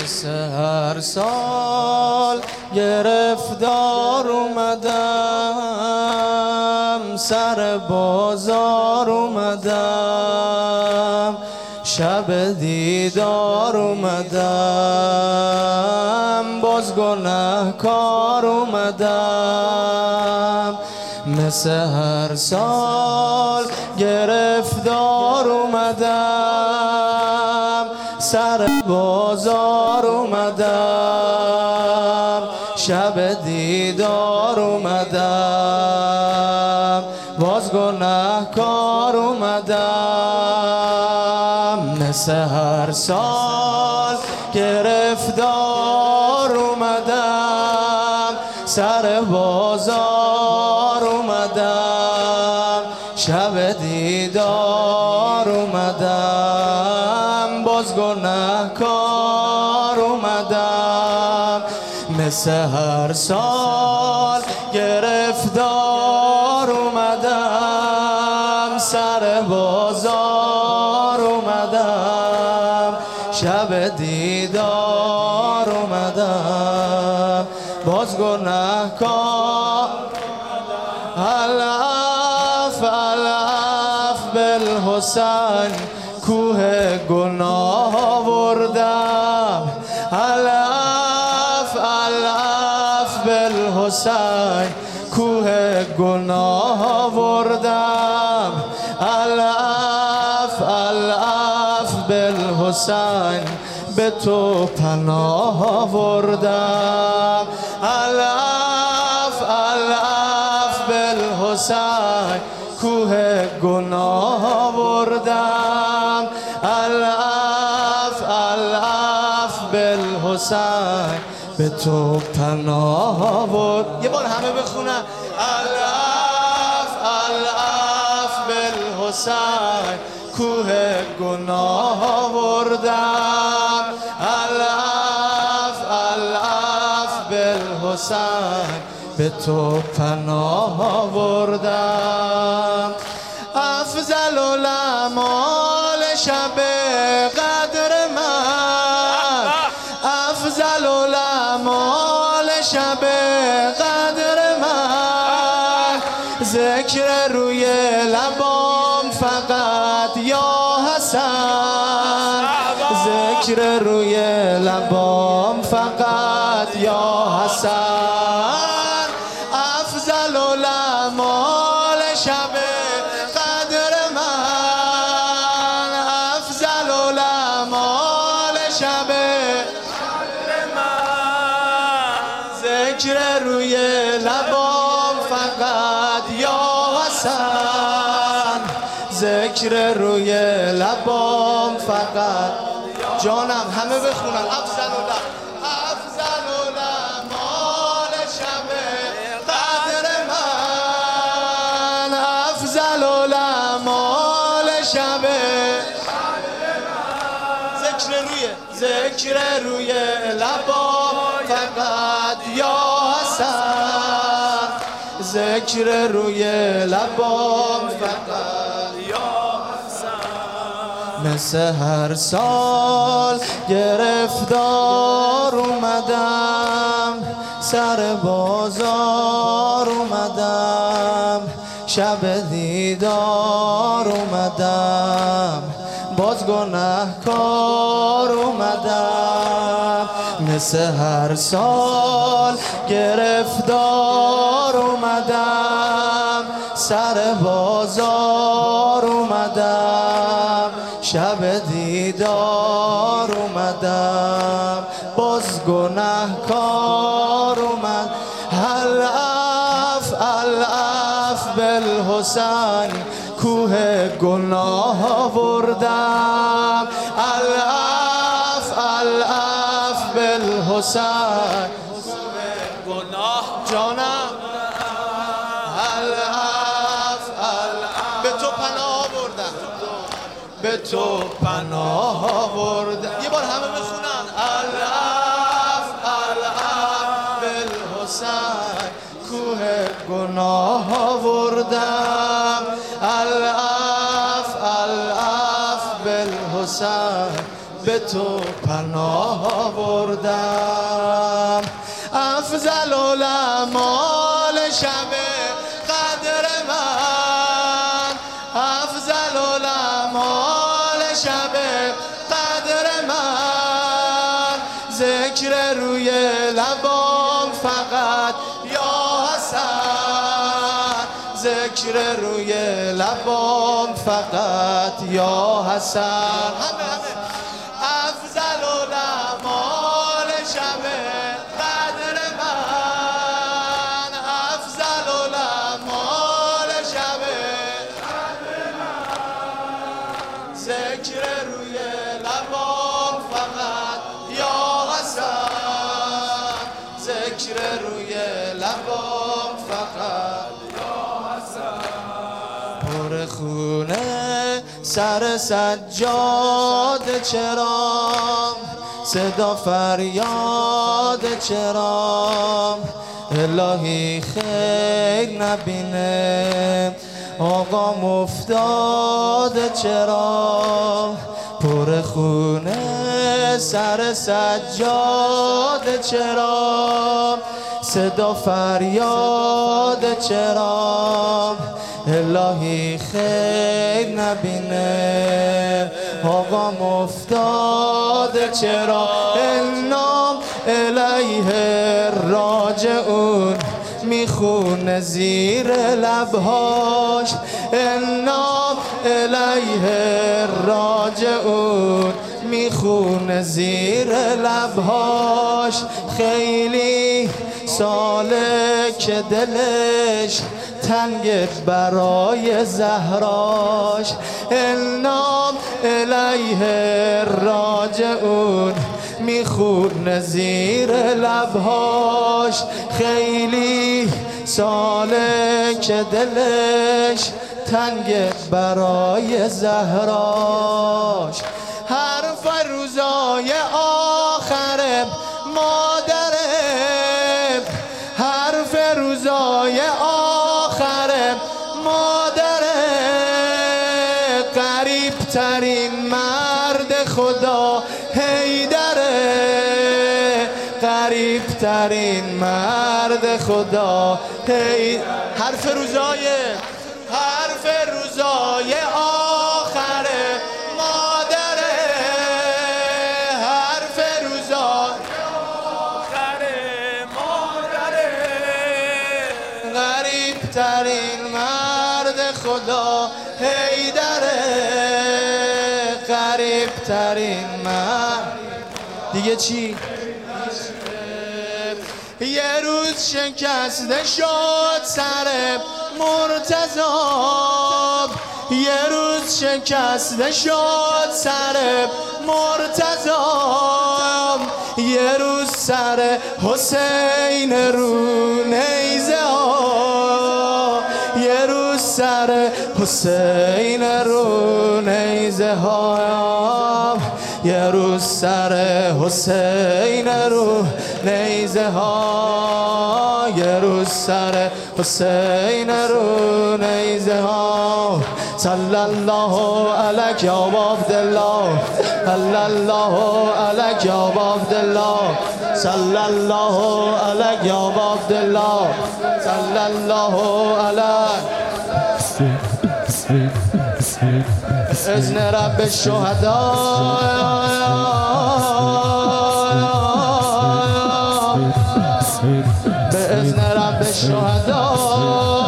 مثل هر سال گرفتار اومدم، سر بازار اومدم، شب دیدار اومدم، باز گنهکار اومدم. مثل هر سال گرفتار اومدم، سر بازار اومدم، شب دیدار اومدم، باز گنهکار اومدم. مثل هر سال گرفتار اومدم، سر بازار اومدم، شب دیدار اومدم، باز گنهکار اومدم. مثل هر سال گرفتار اومدم، سر بازار اومدم، شب دیدار اومدم، باز گنهکار. الاف الاف بالحسین، کوه گناه آوردم. الاف الاف بالحسین، کوه گناه آوردم. الاف الاف بالحسین، به تو پناه آوردم. الاف الاف بالحسین، کوه گناه آوردم. الاف الاف بالحسین، به تو پناه آوردم. یه بار همه بخونن. الاف الاف بالحسین، کوه گناه آوردم. الاف الاف بالحسین، به تو پناه آوردم. افضل الاعمال شب قدر من، افضل الاعمال شب قدر من، ذکر روی لبام فقط یا حسن، ذکر روی لبام فقط یا حسن. افضل الاعمال شب قدر من، افضل الاعمال شب قدر من، ذکر روی لبام فقط یا حسن، ذکر روی لبام فقط. جانم همه بخونن. افضل الاعمال شب قدر من، افضل الاعمال شب قدر من، ذکر روی لبام فقط یا حسن، ذکر روی لبام فقط یا حسن. مثل هر سال گرفتار اومدم، سر بازار اومدم، شب دیدار اومدم، باز گنهکار اومدم. مثل هر سال گرفتار اومدم، سر بازار اومدم، شب دیدار اومدم، باز گنهکار اومد. الاف الاف بالحسین، کوه گناه آوردم. الاف الاف بالحسین، کوه گناه. جانم الاف الاف، به تو پناه آوردم، به تو پناه آوردم. یه بار همه بخونن. الاف الاف بالحسین، کوه گناه آوردم. الاف الاف بالحسین، به تو پناه آوردم. افضل الأعمال شب قدر من، افضل الأعمال شب قدر من، ذکر روی لبام فقط یا حسن، ذکر روی لبام فقط یا حسن. افضل الأعمال شب قدر من، افضل الأعمال شب قدر من، ذکر روی لبام فقط یا حسن، ذکر روی لبام فقط یا حسن. پر خونه سر سجاد چرا، صدا فریاد چرا، الهی خیر نبینه آقام افتاده چرا. پر خونه سر سجاد چرا، صدا فریاد چرا، الهی خیر نبینه آقام افتاده چرا. انا الیه راجعون میخونه زیر لبهاش، انا الیه راجعون میخونه زیر لبهاش. خیلی ساله که دلش تنگ برای زهراش، انا الیه راجعون میخونه زیر لبهاش. خیلی ساله که دلش تنگ برای زهراش. حرف روزای آخر مادره، حرف روزای آخر مادره، قریب ترین مرد خدا حیدره، قریب ترین مرد خدا حرف روزای آخر مادره، حرف روزای آخر مادره، قریب ترین مرد خدا حیدره، قریب ترین مرد. دیگه چی؟ یه روز شکسته شد سر مرتضی، یه روز شکسته شد سر مرتضی، یه روز سر حسین رو نیزه ها، یه روز سر حسین رو نیزه ها، یه روز سر حسین رو نیزه ها، یه روز سر حسین رو نیزه ها. صلی الله علیک یا عبدالله، صلی الله علیک یا عبدالله، صلی الله علیک یا عبدالله، صلی الله علیک. بإذن رب الشهداء، بإذن رب الشهداء،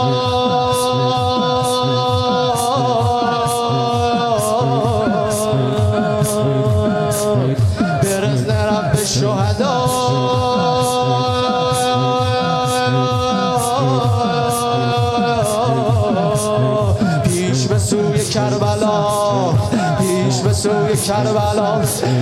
بإذن رب الشهداء. پیش به سوی کربلا، پیش به سوی کربلا،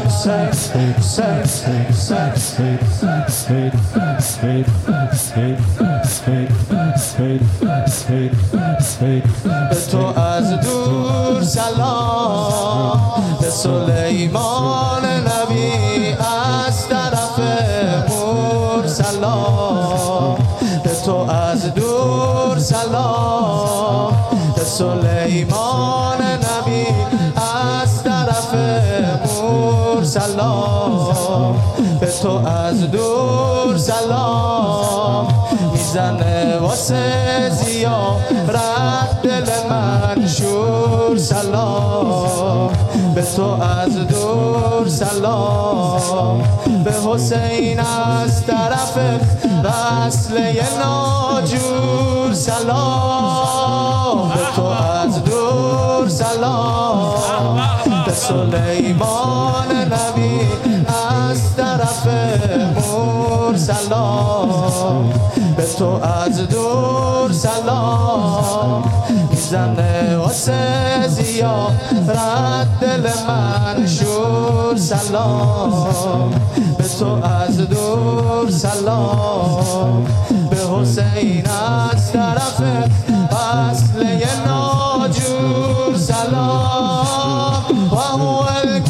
به تو از دور سلام، به سلیمان نبی از طرف مور سلام، به تو از دور سلام، به سلیمان نبی از طرف مور سلام، به تو از دور سلام میزنه واسه زیارت دل منشور سلام، به تو از دور سلام، به حسین از طرف وصله ناجور سلام، به تو از دور سلام، به سلیمان نبی از طرف مور سلام، به تو از دور سلام میزنه واسه زیارت دل منشور سلام، به تو از دور سلام، به حسین از طرف وصله ناجور سلام، و هو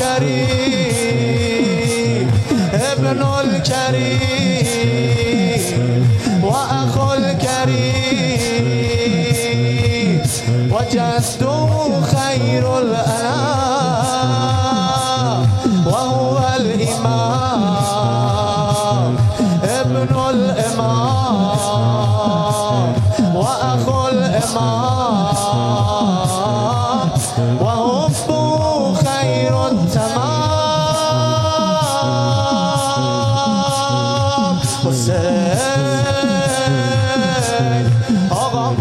الکریم ابن الکریم و اخو الکریم و جده خیر الانام و هو الامام ابن الامام و اخو الامام و حبه خیر التمام. حسین آقا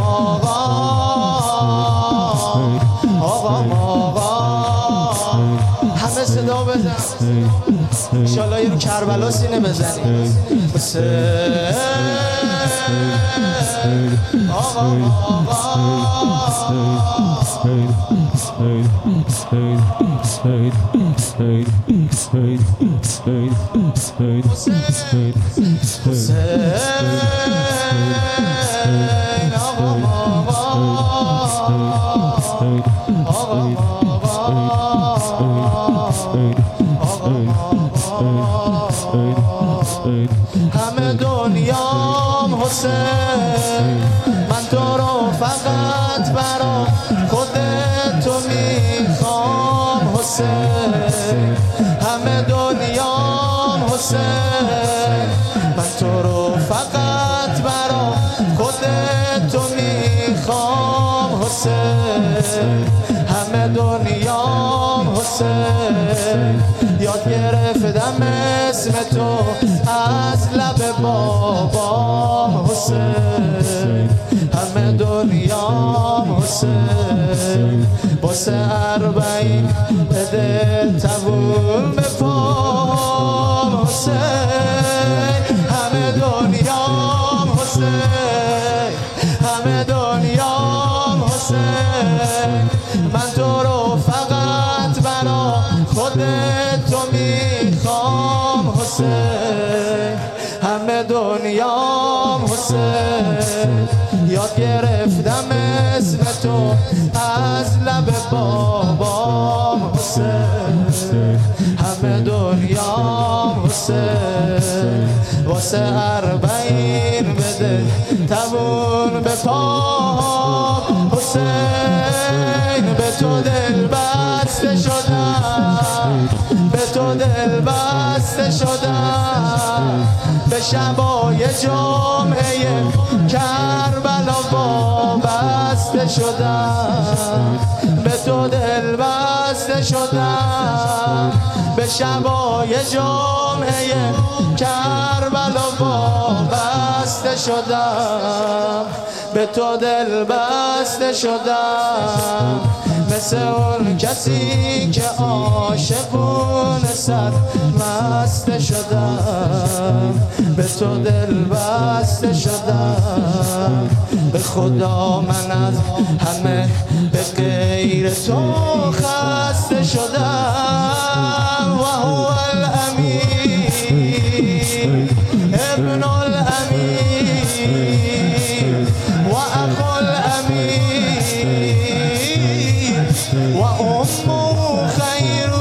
همه صدا بزن انشالله یه رو کربلا سینه بزنی. حسین آقا همه دنیام حسین، من تو رو فقط برا خودت تو میخوام حسین، همه دنیام حسین، من تو رو فقط برا خودت تو میخوام حسین، همه دنیام حسین، یاد گرفتم اسم تو از لب بابام حسین، همه دنیام حسین، واسه اربعین بده تبون به پام حسین، همه دنیام حسین، همه دنیام حسین، من تو رو فقط برا خودت تو میخوام حسین، همه دنیام حسین، یاد گرفتم اسم تو از لب بابام حسین، همه دنیام حسین، واسه اربعین بده تبون به پام حسین، به تو دل بسته شدم، به تو دل بسته شدم، به شبای جمعه کربلا وابسته شدم، به تو دل بسته شدم، به شبای جمعه کربلا وابسته شدم، به تو دل بسته شدم، مثل اون کسی که عاشقون سر مست شدم، به تو دل بسته شدم، به خدا من از همه به غیر تو خسته شدم، و هو الامین ابن الامین و اخو الامین و امه خیر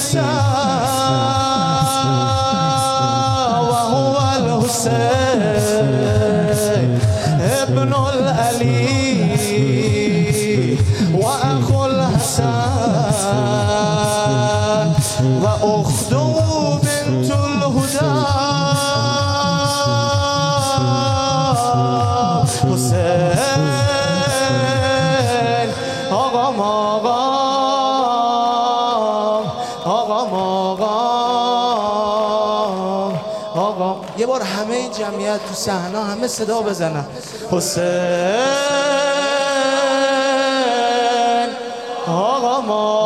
النساء و هو الحسین ابن العلی و اخو الحسن و اخته آقا یه بار همه این جمعیت تو صحنه همه صدا بزنن حسین آقا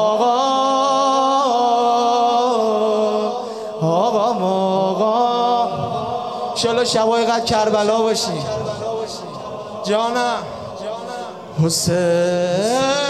انشالله شبای قد کربلا باشی جانم حسین